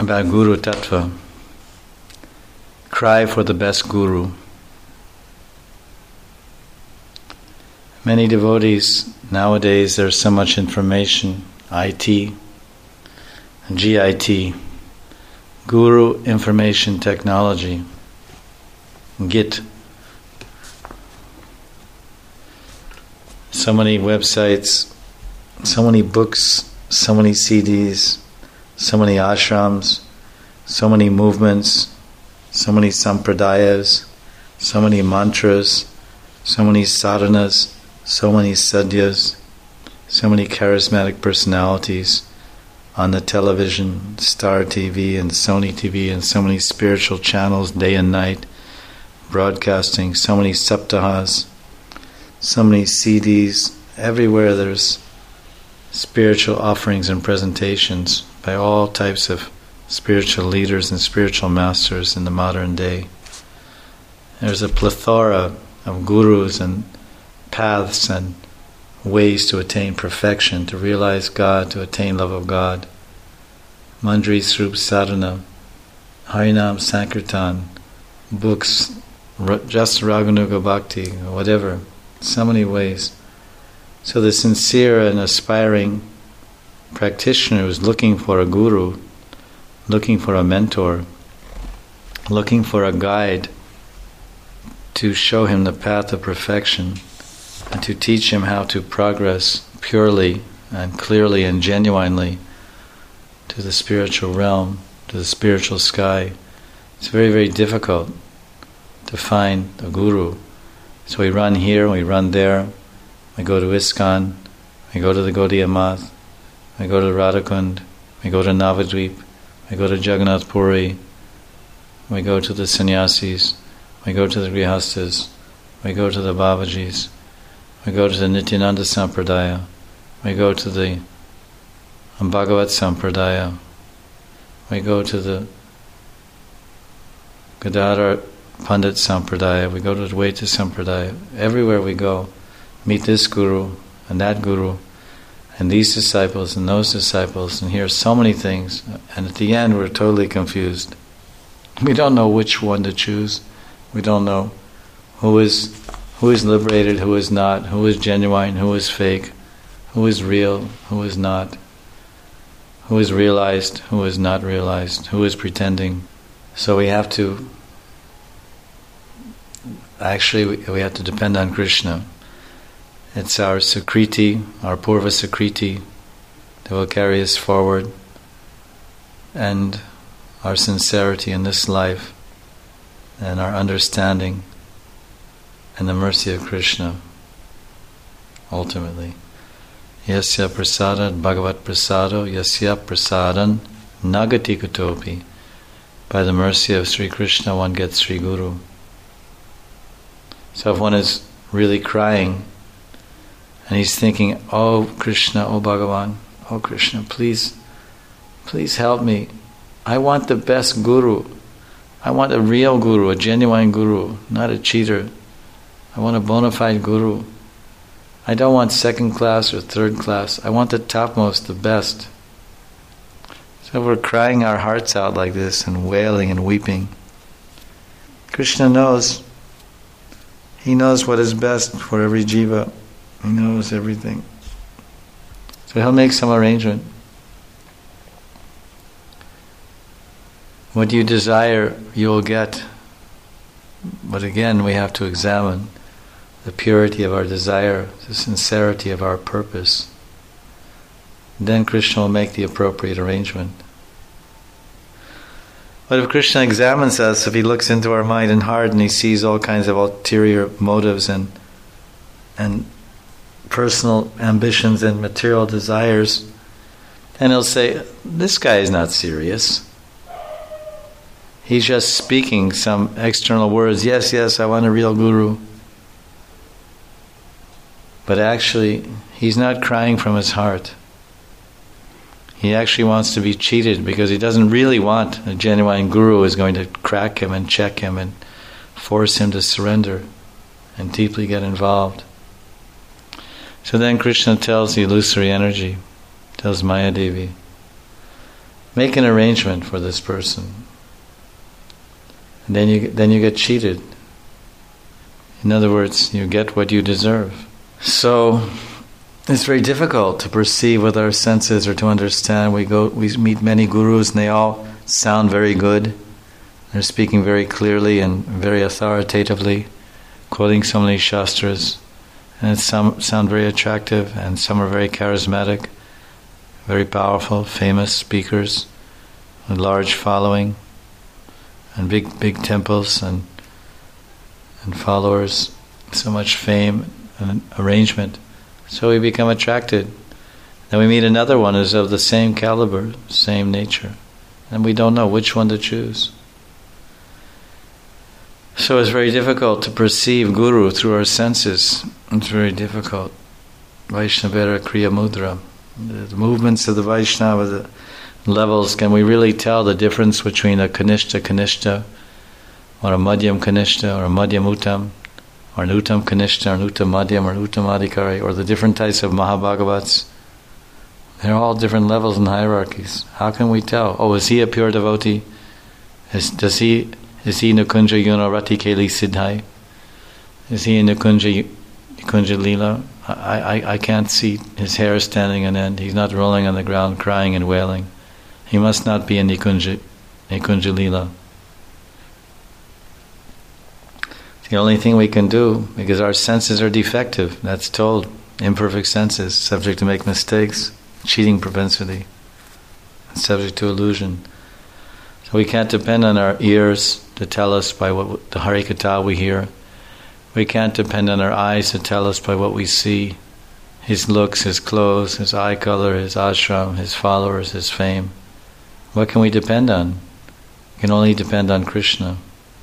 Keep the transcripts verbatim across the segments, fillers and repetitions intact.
about Guru Tattva. Cry for the best Guru. Many devotees, nowadays there's so much information, I T, G I T, Guru Information Technology, Git. So many websites, so many books, so many C Ds, so many ashrams, so many movements, so many sampradayas, so many mantras, so many sadhanas, so many sadhyas, so many charismatic personalities on the television, Star T V and Sony T V, and so many spiritual channels day and night, broadcasting, so many saptahas, so many C Ds. Everywhere there's spiritual offerings and presentations by all types of spiritual leaders and spiritual masters in the modern day. There's a plethora of gurus and paths and ways to attain perfection, to realize God, to attain love of God. Manjari Swarup Sadhana, Harinam Sankirtan, books, just Raganuga Bhakti, whatever. So many ways. So the sincere and aspiring practitioner who's looking for a guru, looking for a mentor, looking for a guide to show him the path of perfection and to teach him how to progress purely and clearly and genuinely to the spiritual realm, to the spiritual sky. It's very, very difficult to find a guru. So we run here, we run there, we go to ISKCON, we go to the Gaudiya Math, we go to Radhakund, we go to Navadvip, we go to Jagannath Puri, we go to the sannyasis, we go to the grihastas, we go to the Babajis, we go to the Nityananda Sampradaya, we go to the Bhagavat Sampradaya, we go to the Gadadhar Pandit Sampradaya, we go to the Dvaita Sampradaya. Everywhere we go, meet this guru and that guru and these disciples and those disciples and hear so many things, and at the end we're totally confused. We don't know which one to choose. We don't know who is who is liberated, who is not, who is genuine, who is fake, who is real, who is not, who is realized, who is not realized, who is pretending. So we have to actually we, we have to depend on Krishna. It's our Sukriti, our Purva Sukriti that will carry us forward, and our sincerity in this life and our understanding and the mercy of Krishna ultimately. Yasya prasadat bhagavat prasado yasya prasadan nagati kutopi. By the mercy of Sri Krishna one gets Sri Guru. So if one is really crying and he's thinking, oh Krishna, oh Bhagavan, oh Krishna, please, please help me. I want the best guru. I want a real guru, a genuine guru, not a cheater. I want a bona fide guru. I don't want second class or third class. I want the topmost, the best. So we're crying our hearts out like this and wailing and weeping. Krishna knows. He knows what is best for every jiva. He knows everything. So he'll make some arrangement. What you desire, you will get. But again, we have to examine the purity of our desire, the sincerity of our purpose. Then Krishna will make the appropriate arrangement. But if Krishna examines us, if he looks into our mind and heart and he sees all kinds of ulterior motives and and personal ambitions and material desires, then he'll say, this guy is not serious. He's just speaking some external words. Yes, yes, I want a real guru. But actually, he's not crying from his heart. He actually wants to be cheated because he doesn't really want a genuine guru who is going to crack him and check him and force him to surrender and deeply get involved. So then Krishna tells the illusory energy, tells Maya Devi, Make an arrangement for this person. And then you then you get cheated. In other words, you get what you deserve. So it's very difficult to perceive with our senses or to understand. We go we meet many gurus and they all sound very good. They're speaking very clearly and very authoritatively, quoting so many shastras. And some sound very attractive, and some are very charismatic, very powerful, famous speakers, with large following, and big, big temples and and followers, so much fame and arrangement. So we become attracted. Then we meet another one who's of the same caliber, same nature, and we don't know which one to choose. So it's very difficult to perceive Guru through our senses. It's very difficult. Vaishnavera Kriya Mudra. The movements of the Vaishnava, the levels, can we really tell the difference between a Kanishta Kanishta, or a Madhyam Kanishta, or a Madhyam Uttam, or an Uttam Kanishta, or an Uttam Madhyam, or an Uttam Adhikari, or the different types of Mahabhagavats? They're all different levels and hierarchies. How can we tell? Oh, is he a pure devotee? Is, does he... Is he Nukunja Yuna Rati Keli Siddhai? Is he in Nukunja, Nukunja Leela? I, I, I can't see his hair standing on end. He's not rolling on the ground crying and wailing. He must not be in Nikunja, Nikunja Leela. It's the only thing we can do, because our senses are defective. That's told. Imperfect senses, subject to make mistakes, cheating propensity, subject to illusion. So we can't depend on our ears to tell us by what the Harikatha we hear. We can't depend on our eyes to tell us by what we see. His looks, his clothes, his eye color, his ashram, his followers, his fame. What can we depend on? We can only depend on Krishna.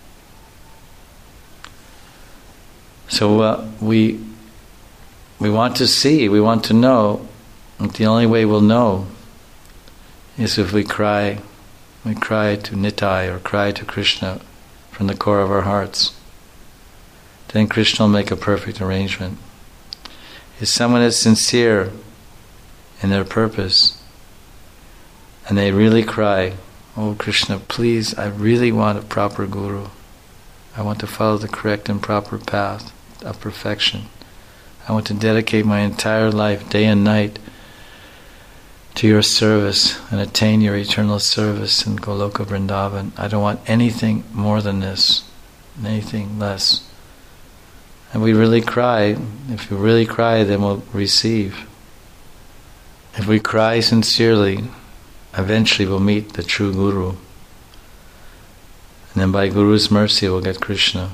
So uh, we we want to see, we want to know, but the only way we'll know is if we cry We cry to Nitai or cry to Krishna from the core of our hearts. Then Krishna will make a perfect arrangement. If someone is sincere in their purpose and they really cry, "Oh Krishna, please, I really want a proper guru. I want to follow the correct and proper path of perfection. I want to dedicate my entire life, day and night, to your service and attain your eternal service in Goloka Vrindavan. I don't want anything more than this, anything less." And we really cry. If we really cry, then we'll receive. If we cry sincerely, eventually we'll meet the true Guru. And then by Guru's mercy we'll get Krishna.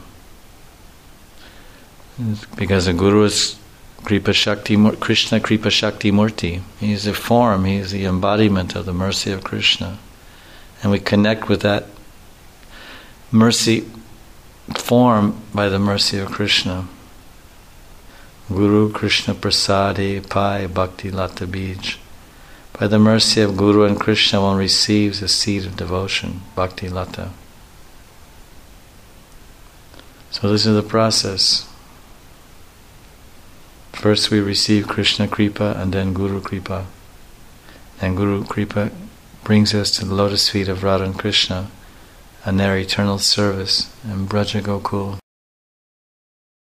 Because the Guru is Kripa Shakti, Krishna Kripa Shakti Murti. He is a form, he is the embodiment of the mercy of Krishna. And we connect with that mercy form by the mercy of Krishna. Guru Krishna Prasadi Pai Bhakti Lata Bij. By the mercy of Guru and Krishna one receives a seed of devotion, Bhakti Lata. So this is the process. First we receive Krishna Kripa and then Guru Kripa. And Guru Kripa brings us to the lotus feet of Radha and Krishna and their eternal service in Braja Gokul.